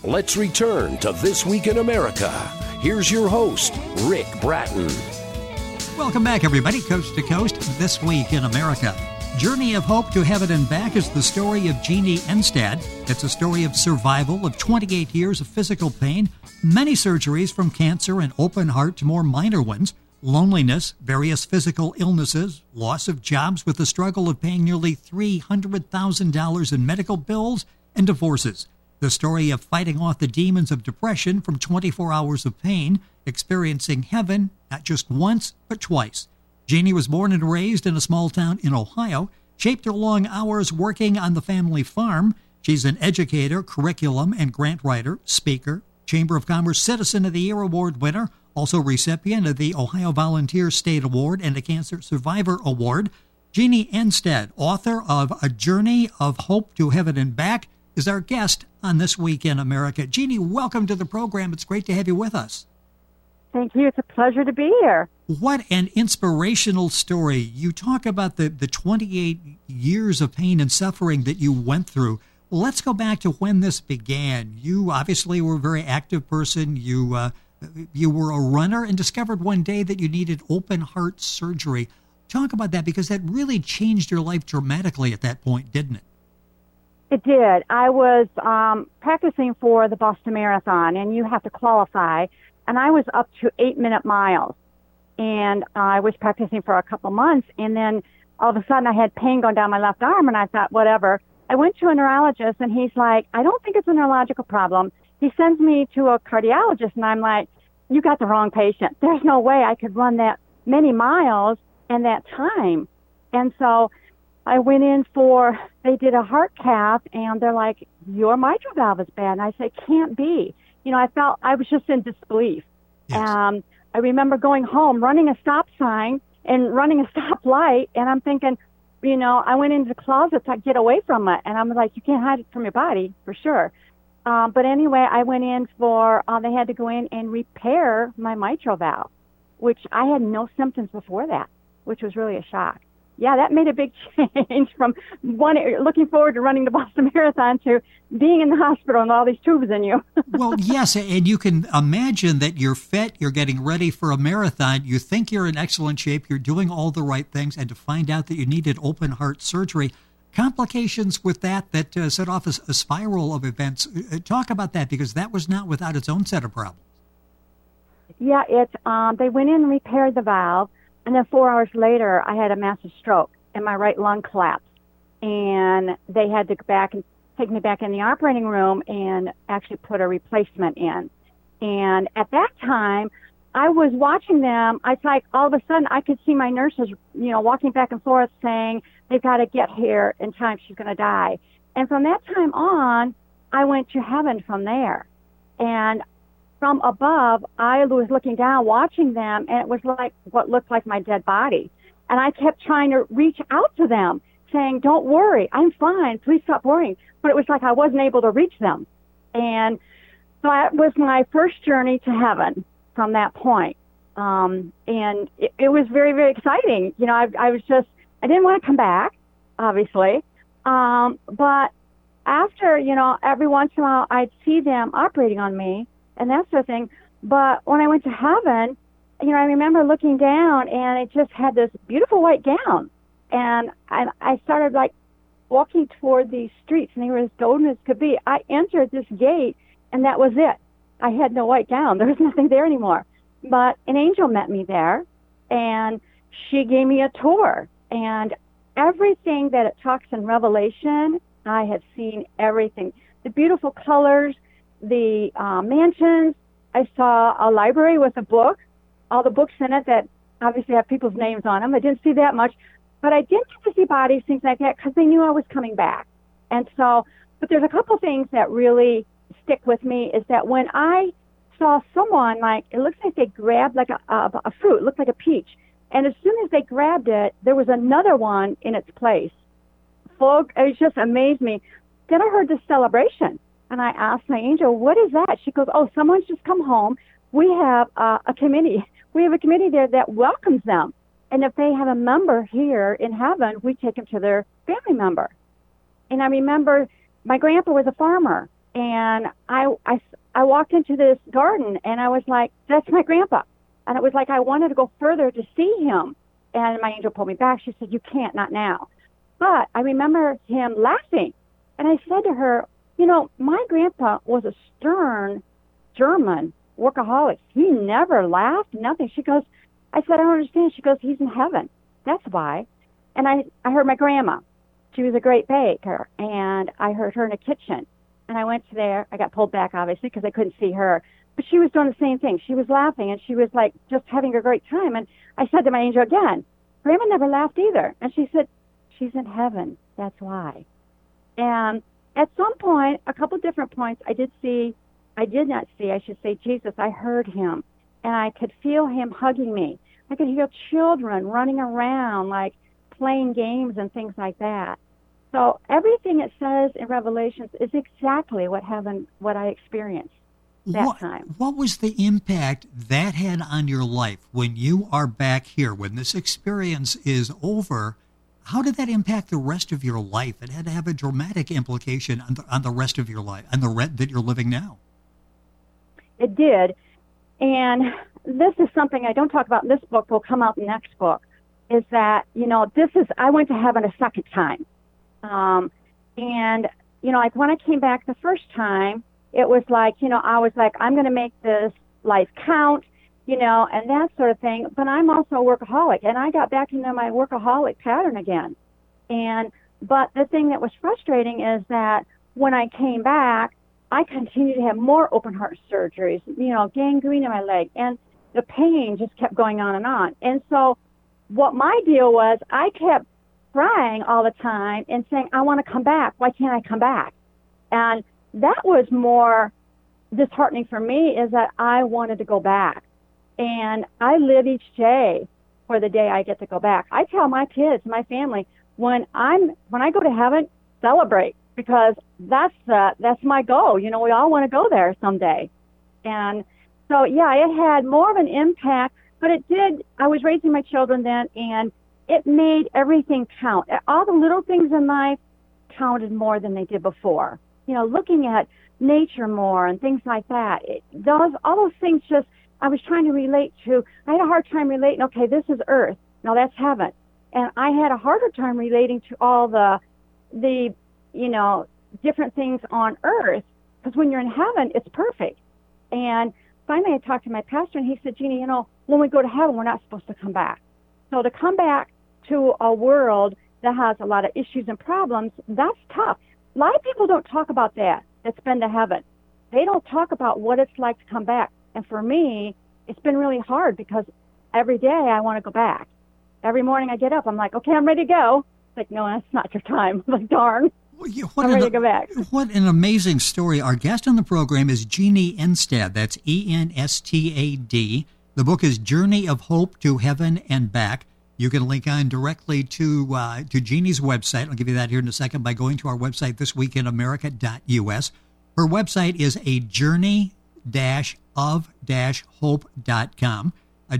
Let's return to This Week in America. Here's your host, Rick Bratton. Welcome back, everybody, coast to coast, This Week in America. Journey of Hope to Heaven and Back is the story of Jeannie Enstad. It's a story of survival of 28 years of physical pain, many surgeries from cancer and open heart to more minor ones, loneliness, various physical illnesses, loss of jobs with the struggle of paying nearly $300,000 in medical bills, and divorces. The story of fighting off the demons of depression from 24 hours of pain, experiencing heaven not just once, but twice. Jeannie was born and raised in a small town in Ohio, shaped her long hours working on the family farm. She's an educator, curriculum and grant writer, speaker, Chamber of Commerce Citizen of the Year Award winner, also recipient of the Ohio Volunteer State Award and a Cancer Survivor Award. Jeannie Enstad, author of A Journey of Hope to Heaven and Back, is our guest on This Week in America. Jeannie, welcome to the program. It's great to have you with us. Thank you. It's a pleasure to be here. What an inspirational story. You talk about the 28 years of pain and suffering that you went through. Well, let's go back to when this began. You obviously were a very active person. You were a runner and discovered one day that you needed open heart surgery. Talk about that, because that really changed your life dramatically at that point, didn't it? It did. I was practicing for the Boston Marathon, and you have to qualify. And I was up to 8-minute miles. And I was practicing for a couple months. And then all of a sudden I had pain going down my left arm. And I thought, whatever. I went to a neurologist, and he's like, I don't think it's a neurological problem. He sends me to a cardiologist. And I'm like, you got the wrong patient. There's no way I could run that many miles in that time. And so I went in they did a heart cath, and they're like, your mitral valve is bad. And I said, can't be. I was just in disbelief. Yes. I remember going home, running a stop sign and running a stoplight, and I'm thinking, I went into the closet to get away from it, and I'm like, you can't hide it from your body, for sure. But anyway, I went in they had to go in and repair my mitral valve, which I had no symptoms before that, which was really a shock. Yeah, that made a big change from looking forward to running the Boston Marathon to being in the hospital and all these tubes in you. Well, yes, and you can imagine that you're fit, you're getting ready for a marathon, you think you're in excellent shape, you're doing all the right things, and to find out that you needed open heart surgery. Complications with that set off a spiral of events. Talk about that, because that was not without its own set of problems. Yeah, they went in and repaired the valve. And then 4 hours later, I had a massive stroke and my right lung collapsed. And they had to go back and take me back in the operating room and actually put a replacement in. And at that time, I was watching them. It's like all of a sudden I could see my nurses, walking back and forth saying, they've got to get here in time. She's going to die. And from that time on, I went to heaven from there. And from above, I was looking down, watching them, and it was like what looked like my dead body. And I kept trying to reach out to them, saying, don't worry, I'm fine, please stop worrying. But it was like I wasn't able to reach them. And so that was my first journey to heaven from that point. And it was very, very exciting. I didn't want to come back, obviously. But after, every once in a while, I'd see them operating on me, and that sort of thing. But when I went to heaven, I remember looking down, and it just had this beautiful white gown. And I started, walking toward these streets, and they were as golden as could be. I entered this gate, and that was it. I had no white gown. There was nothing there anymore. But an angel met me there, and she gave me a tour. And everything that it talks in Revelation, I had seen everything. The beautiful colors, the mansions. I saw a library with a book, all the books in it that obviously have people's names on them. I didn't see that much, but I did get to see bodies, things like that, because they knew I was coming back. And so, but there's a couple things that really stick with me is that when I saw someone, it looks like they grabbed a fruit, it looked like a peach, and as soon as they grabbed it, there was another one in its place. It just amazed me. Then I heard this celebration. And I asked my angel, what is that? She goes, oh, someone's just come home. We have a committee. We have a committee there that welcomes them. And if they have a member here in heaven, we take them to their family member. And I remember my grandpa was a farmer. And I walked into this garden, and I was like, that's my grandpa. And it was like I wanted to go further to see him. And my angel pulled me back. She said, you can't, not now. But I remember him laughing. And I said to her, you know, my grandpa was a stern German workaholic. He never laughed, nothing. She goes, I said, I don't understand. She goes, he's in heaven. That's why. And I heard my grandma. She was a great baker. And I heard her in the kitchen. And I went there. I got pulled back, obviously, because I couldn't see her. But she was doing the same thing. She was laughing, and she was, like, just having a great time. And I said to my angel again, Grandma never laughed either. And she said, she's in heaven. That's why. And at some point, a couple different points, I did not see, I should say, Jesus. I heard him, and I could feel him hugging me. I could hear children running around, like playing games and things like that. So everything it says in Revelations is exactly what I experienced that time. What was the impact that had on your life when you are back here, when this experience is over? How did that impact the rest of your life? It had to have a dramatic implication on the rest of your life, and the that you're living now. It did. And this is something I don't talk about in this book, will come out in the next book, is that, you know, I went to heaven a second time. And, you know, like when I came back the first time, it was like, you know, I was like, I'm going to make this life count, you know, and that sort of thing. But I'm also a workaholic, and I got back into my workaholic pattern again. But the thing that was frustrating is that when I came back, I continued to have more open heart surgeries, you know, gangrene in my leg, and the pain just kept going on and on. And so what my deal was, I kept crying all the time and saying, I want to come back. Why can't I come back? And that was more disheartening for me, is that I wanted to go back. And I live each day for the day I get to go back. I tell my kids, my family, when I go to heaven, celebrate, because that's my goal. You know, we all want to go there someday. And so, yeah, it had more of an impact, but it did. I was raising my children then, and it made everything count. All the little things in life counted more than they did before. You know, looking at nature more and things like that. All those things just, I was trying to relate to. I had a hard time relating, okay, this is earth. Now that's heaven. And I had a harder time relating to all the you know, different things on earth, because when you're in heaven, it's perfect. And finally I talked to my pastor, and he said, Jeannie, you know, when we go to heaven, we're not supposed to come back. So to come back to a world that has a lot of issues and problems, that's tough. A lot of people don't talk about that's been to heaven. They don't talk about what it's like to come back. And for me, it's been really hard, because every day I want to go back. Every morning I get up, I'm like, okay, I'm ready to go. It's like, no, that's not your time. I'm like, darn. I'm ready to go back. What an amazing story. Our guest on the program is Jeannie Enstad. That's Enstad. The book is Journey of Hope to Heaven and Back. You can link on directly to Jeannie's website. I'll give you that here in a second by going to our website, thisweekinamerica.us. Her website is a journey-of-hope.com. A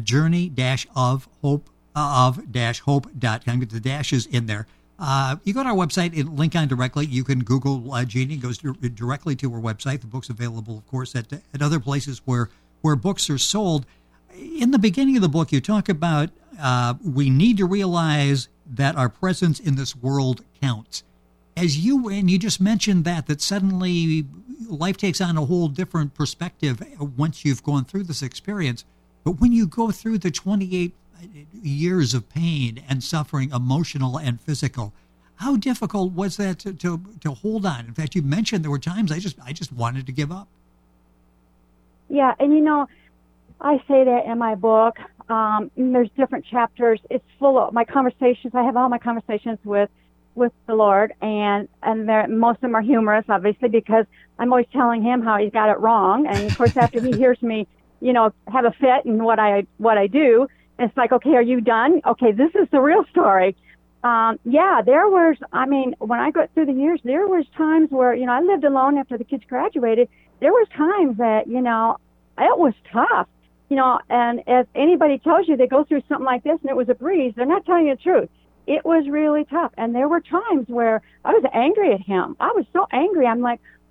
journey-of-hope.com. The dash is in there. You go to our website and link on directly. You can Google Jeannie. It goes directly to her website. The book's available, of course, at other places where books are sold. In the beginning of the book, you talk about we need to realize that our presence in this world counts. And you just mentioned that suddenly life takes on a whole different perspective once you've gone through this experience. But when you go through the 28 years of pain and suffering, emotional and physical, how difficult was that to hold on? In fact, you mentioned there were times I just wanted to give up. Yeah, and you know, I say that in my book. There's different chapters. It's full of my conversations. I have all my conversations with the Lord, and most of them are humorous, obviously, because I'm always telling him how he's got it wrong. And of course, after he hears me, you know, have a fit in what I do, it's like, okay, are you done? Okay, this is the real story. Yeah, there was, I mean, when I got through the years, there was times where, you know, I lived alone after the kids graduated. There was times that, you know, it was tough, you know, and if anybody tells you they go through something like this and it was a breeze, they're not telling you the truth. It was really tough. And there were times where I was angry at him. I was so angry. I'm like,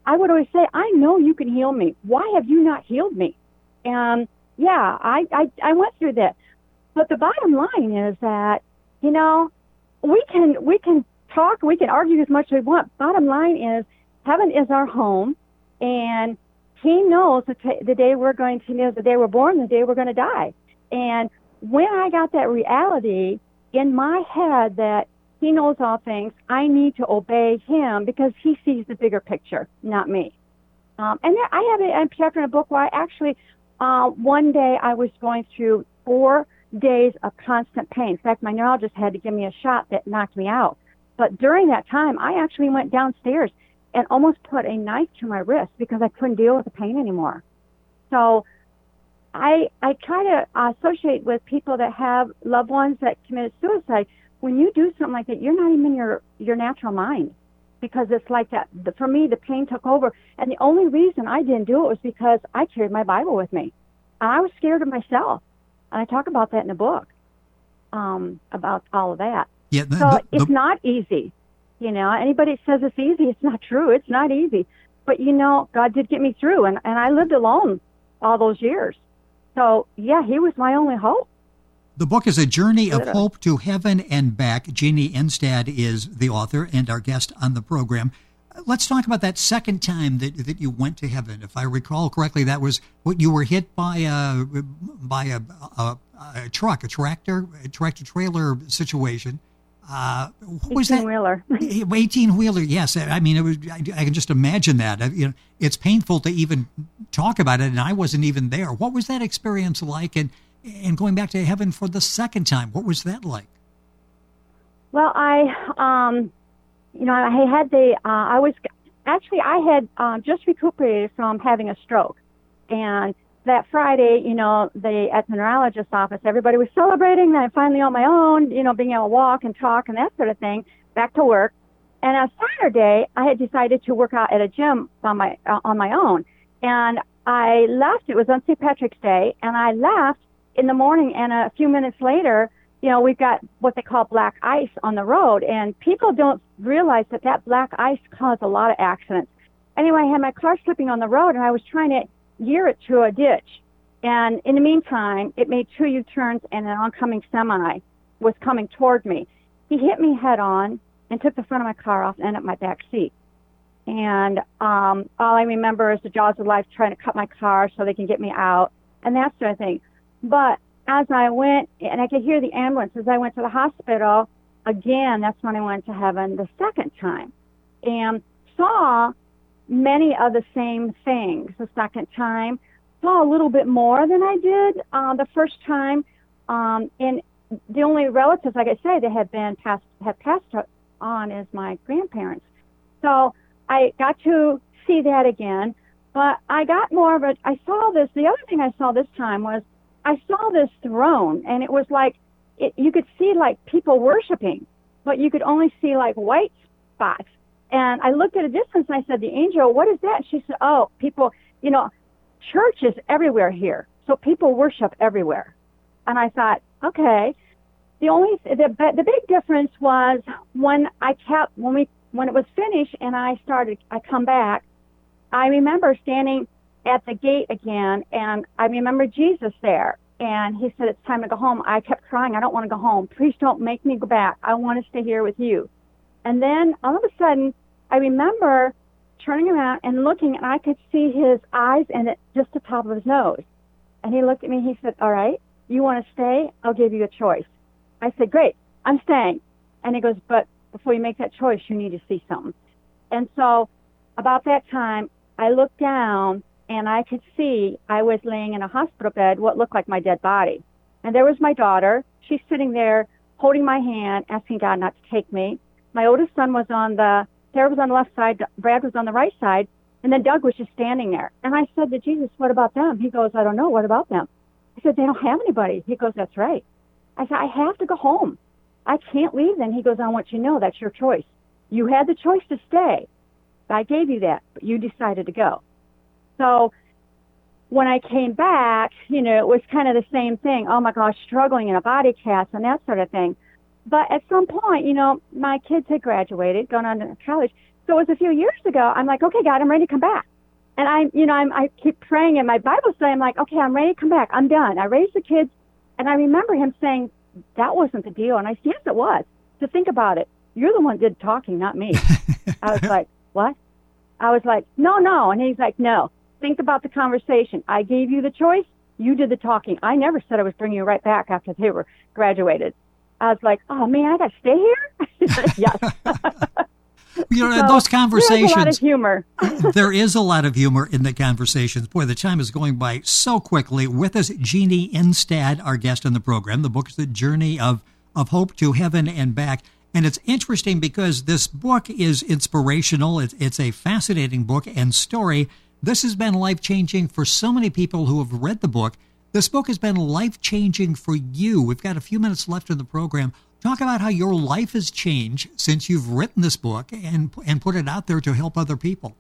I would always say, I know you can heal me. Why have you not healed me? And yeah, I went through that. But the bottom line is that, you know, we can talk, we can argue as much as we want. Bottom line is, heaven is our home, and He knows the day we're going to know, the day we're born, the day we're going to die. And when I got that reality in my head that He knows all things, I need to obey Him because He sees the bigger picture, not me. And there, I have a chapter in a book where I actually, one day I was going through 4 days of constant pain. In fact, my neurologist had to give me a shot that knocked me out. But during that time, I actually went downstairs and almost put a knife to my wrist because I couldn't deal with the pain anymore. So I try to associate with people that have loved ones that committed suicide. When you do something like that, you're not even in your natural mind, because it's like that. For me, the pain took over. And the only reason I didn't do it was because I carried my Bible with me. And I was scared of myself. And I talk about that in the book, about all of that. Yeah, it's not easy. You know, anybody that says it's easy, it's not true. It's not easy. But, you know, God did get me through, and I lived alone all those years. So, yeah, He was my only hope. The book is A Journey of Hope to Heaven and Back. Jeannie Enstad is the author and our guest on the program. Let's talk about that second time that you went to heaven. If I recall correctly, that was what you were hit by a truck, a tractor-trailer situation. What was that? 18-wheeler. 18-wheeler, yes. I mean, I can just imagine that. You know, it's painful to even talk about it, and I wasn't even there. What was that experience like? And going back to heaven for the second time, what was that like? Well, I had just recuperated from having a stroke. And that Friday, you know, at the neurologist's office, everybody was celebrating that I'm finally on my own, you know, being able to walk and talk and that sort of thing, back to work. And on Saturday, I had decided to work out at a gym on my own. And I left. It was on St. Patrick's Day, and I left in the morning, and a few minutes later, you know, we've got what they call black ice on the road, and people don't realize that black ice caused a lot of accidents. Anyway, I had my car slipping on the road, and I was trying to gear it to a ditch. And in the meantime, it made 2 U-turns, and an oncoming semi was coming toward me. He hit me head on and took the front of my car off and ended up my back seat. And all I remember is the jaws of life trying to cut my car so they can get me out and that sort of thing. But as I went, and I could hear the ambulance, as I went to the hospital, again, that's when I went to heaven the second time, and saw many of the same things the second time, saw a little bit more than I did the first time. And the only relatives, like I say, that have passed on is my grandparents. So I got to see that again, but I got more of I saw this, the other thing I saw this time was, I saw this throne, and it was like, you could see like people worshiping, but you could only see like white spots. And I looked at a distance, and I said, the angel, what is that? And she said, oh, people, you know, church is everywhere here, so people worship everywhere. And I thought, okay. The big difference was when it was finished and I come back, I remember standing at the gate again, and I remember Jesus there, and He said, it's time to go home. I kept crying, I don't want to go home. Please don't make me go back. I want to stay here with you. And then all of a sudden, I remember turning around and looking, and I could see His eyes and just the top of His nose. And He looked at me, He said, all right, you want to stay? I'll give you a choice. I said, great, I'm staying. And He goes, but before you make that choice, you need to see something. And so about that time, I looked down, and I could see I was laying in a hospital bed, what looked like my dead body. And there was my daughter. She's sitting there holding my hand, asking God not to take me. My oldest son was Sarah was on the left side, Brad was on the right side, and then Doug was just standing there. And I said to Jesus, what about them? He goes, I don't know, what about them? I said, they don't have anybody. He goes, that's right. I said, I have to go home. I can't leave then. He goes, I want you to know that's your choice. You had the choice to stay. I gave you that, but you decided to go. So when I came back, you know, it was kind of the same thing. Oh, my gosh, struggling in a body cast and that sort of thing. But at some point, you know, my kids had graduated, gone on to college. So it was a few years ago. I'm like, okay, God, I'm ready to come back. And I keep praying in my Bible study. I'm like, okay, I'm ready to come back. I'm done. I raised the kids. And I remember him saying, that wasn't the deal. And I said, yes, it was. So think about it. You're the one that did talking, not me. I was like, what? I was like, no. And he's like, no. Think about the conversation. I gave you the choice. You did the talking. I never said I was bringing you right back after they were graduated. I was like, oh, man, I got to stay here? Yes. So, those conversations. There's a lot of humor. There is a lot of humor in the conversations. Boy, the time is going by so quickly. With us, Jeannie Enstad, our guest on the program. The book is The Journey of Hope to Heaven and Back. And it's interesting because this book is inspirational. It's a fascinating book and story. This has been life-changing for so many people who have read the book. This book has been life-changing for you. We've got a few minutes left in the program. Talk about how your life has changed since you've written this book and put it out there to help other people.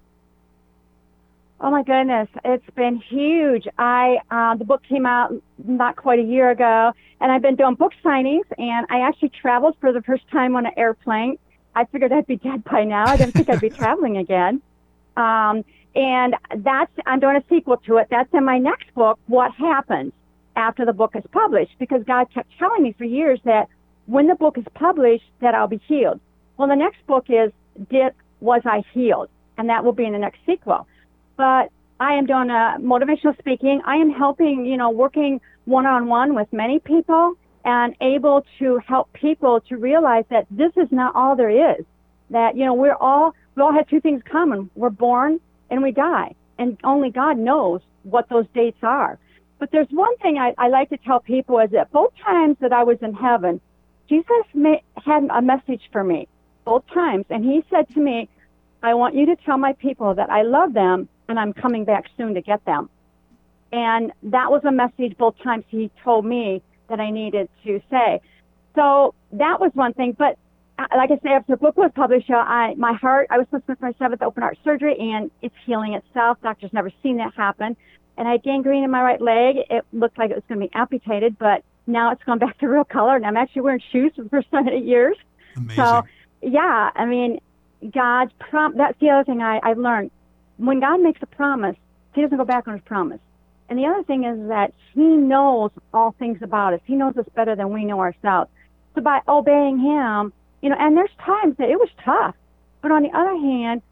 Oh, my goodness. It's been huge. The book came out not quite a year ago, and I've been doing book signings, and I actually traveled for the first time on an airplane. I figured I'd be dead by now. I didn't think I'd be traveling again. And I'm doing a sequel to it. That's in my next book, What Happens After the Book is Published, because God kept telling me for years that when the book is published, that I'll be healed. Well, the next book is, Was I Healed? And that will be in the next sequel. But I am doing motivational speaking. I am helping, working one-on-one with many people and able to help people to realize that this is not all there is. That, we all have two things common. We're born and we die. And only God knows what those dates are. But there's one thing I like to tell people is that both times that I was in heaven, Jesus had a message for me, both times. And he said to me, I want you to tell my people that I love them and I'm coming back soon to get them. And that was a message both times he told me that I needed to say. So that was one thing. But like I say, after the book was published, I was supposed to have my 7th open heart surgery, and it's healing itself. Doctors never seen that happen. And I had gangrene in my right leg. It looked like it was going to be amputated, but now it's gone back to real color, and I'm actually wearing shoes for the first time in 8 years. Amazing. So, yeah, God's that's the other thing I've learned. When God makes a promise, he doesn't go back on his promise. And the other thing is that he knows all things about us. He knows us better than we know ourselves. So by obeying him, and there's times that it was tough. But on the other hand,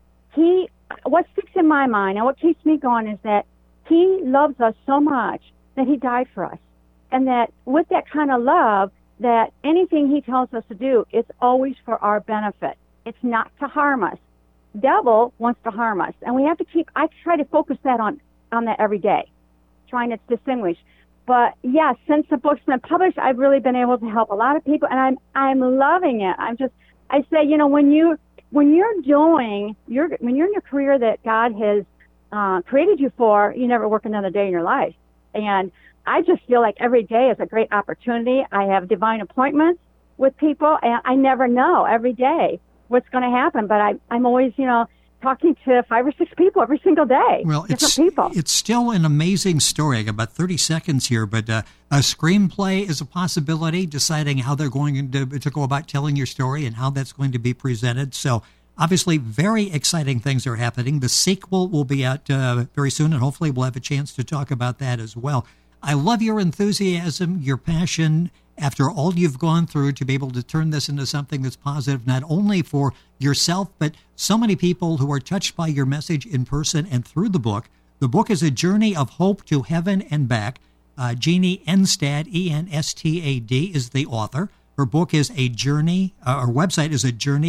what sticks in my mind and what keeps me going is that he loves us so much that he died for us. And that with that kind of love, that anything he tells us to do, it's always for our benefit. It's not to harm us. Devil wants to harm us. And we have to I try to focus that on that every day, trying to distinguish. But yeah, since the book's been published, I've really been able to help a lot of people, and I'm loving it. I say, when you're in your career that God has created you for, you never work another day in your life. And I just feel like every day is a great opportunity. I have divine appointments with people, and I never know every day what's going to happen. But I'm always, talking to 5 or 6 people every single day. Well, different people. It's still an amazing story. I got about 30 seconds here, but a screenplay is a possibility, deciding how they're going to go about telling your story and how that's going to be presented. So obviously, very exciting things are happening. The sequel will be out very soon, and hopefully we'll have a chance to talk about that as well. I love your enthusiasm, your passion, after all you've gone through, to be able to turn this into something that's positive, not only for yourself, but so many people who are touched by your message in person and through the book. The book is A Journey of Hope to Heaven and Back. Jeannie Enstad, E-N-S-T-A-D, is the author. Her book is a journey, our website is a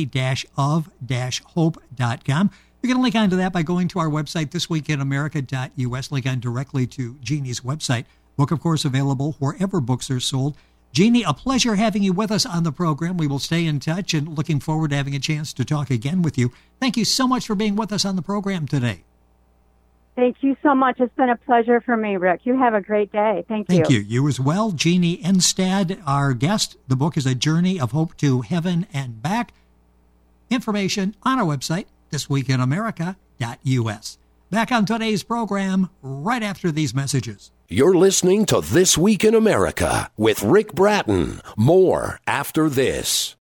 journey-of-hope.com. You can link onto that by going to our website, thisweekinamerica.us, link on directly to Jeannie's website. Book, of course, available wherever books are sold. Jeannie, a pleasure having you with us on the program. We will stay in touch and looking forward to having a chance to talk again with you. Thank you so much for being with us on the program today. Thank you so much. It's been a pleasure for me, Rick. You have a great day. Thank you. Thank you. You as well. Jeannie Enstad, our guest. The book is A Journey of Hope to Heaven and Back. Information on our website, thisweekinamerica.us. Back on today's program right after these messages. You're listening to This Week in America with Rick Bratton. More after this.